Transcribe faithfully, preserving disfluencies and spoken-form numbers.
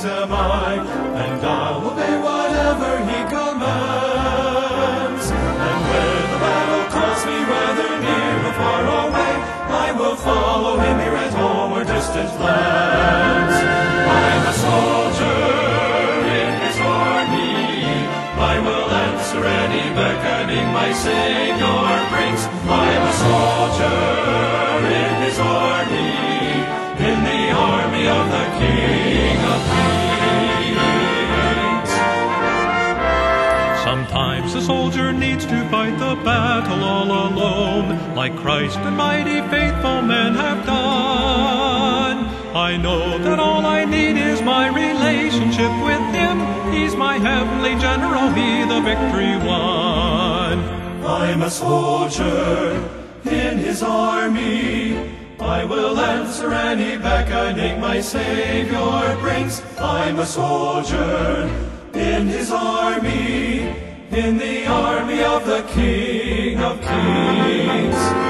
His am I, and I'll obey whatever He commands. And when the battle calls me, whether near or far away, I will follow Him here at home or distant lands. I'm a soldier in His army. I will answer any beckoning my Savior brings. I'm a soldier in His army, in the army of the King of Kings. Sometimes the soldier needs to fight the battle all alone, like Christ and mighty faithful men have done. I know that all I need is my relationship with Him. He's my heavenly general, He the victory won. I'm a soldier in His army. I will answer any beckoning my Savior brings. I'm a soldier in His army, in the army of the King of Kings.